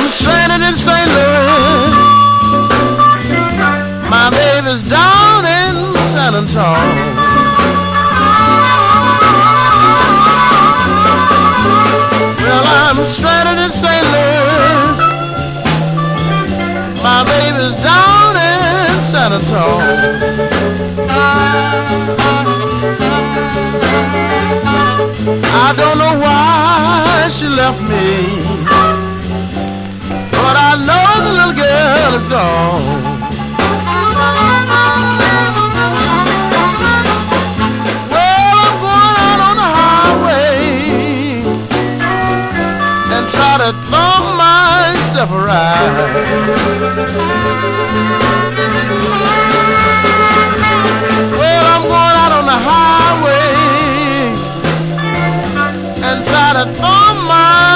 stranded in St. Louis. My baby's down in San Antonio. Well, I'm stranded in St. Louis. My baby's down in San Antonio. I don't know why she left me, but I know the little girl is gone. Well, I'm going out on the highway and try to thumb myself a ride. Well, I'm going out on the highway and try to thumb myself